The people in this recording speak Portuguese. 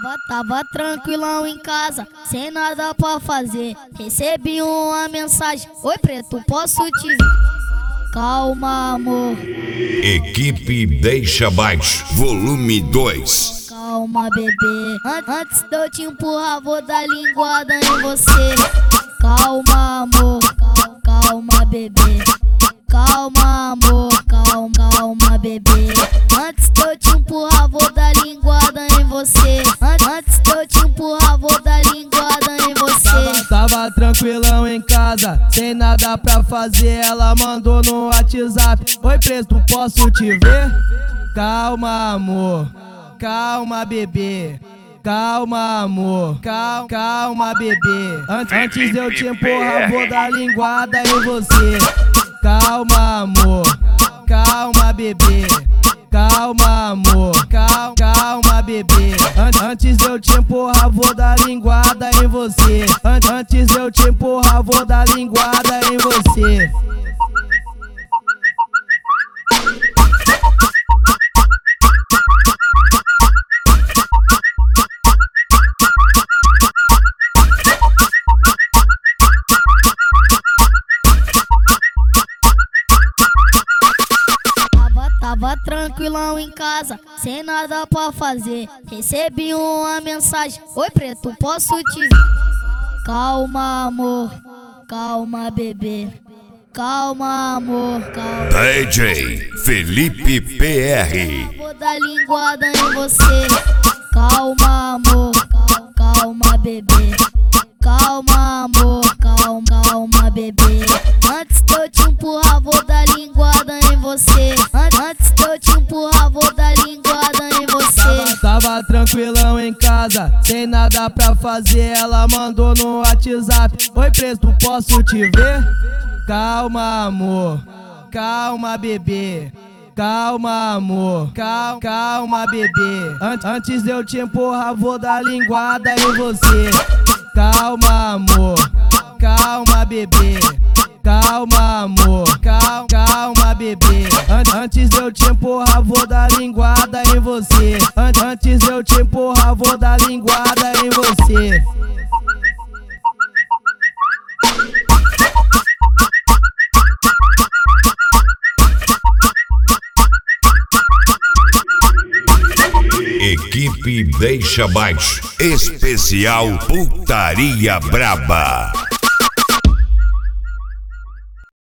Tava tranquilão em casa, sem nada pra fazer. Recebi uma mensagem: oi preto, posso te ver? Calma amor. Equipe Deixa Baixo, volume 2. Calma bebê, antes de eu te empurrar vou dar linguada em você. Calma amor, calma bebê. Calma amor, calma bebê. Antes de eu te empurrar vou dar linguada em você. Antes de eu te empurrar vou dar linguada em você. Tava tranquilão em casa, sem nada pra fazer. Ela mandou no WhatsApp: oi preto, posso te ver? Calma amor, calma bebê. Calma amor, calma bebê. Antes de eu te empurrar vou dar linguada em você. Calma amor, calma bebê. Calma amor, calma bebê. Antes de eu te empurrar vou dar linguada em você. Antes de eu te empurrar vou dar linguada em você. Tava tranquilão em casa, sem nada pra fazer. Recebi uma mensagem: oi preto, posso te ver? Calma amor, calma bebê. Calma amor, calma. DJ Felipe PR. Vou dar linguada em você. Calma amor, calma bebê. Calma amor, calma bebê. Antes de eu te empurrar vou dar linguada em você. Antes de eu te empurrar vou dar linguada em você. Tava tranquilão em casa, sem nada pra fazer. Ela mandou no WhatsApp: oi preto, posso te ver? Calma amor, calma bebê. Calma amor, calma bebê. Antes de eu te empurrar vou dar linguada em você. Calma amor, calma bebê. Calma amor, calma bebê. Antes de eu te empurrar vou dar linguada em você. Antes de eu te empurrar vou dar linguada em você. Equipe Deixa Baixo, especial Putaria Braba.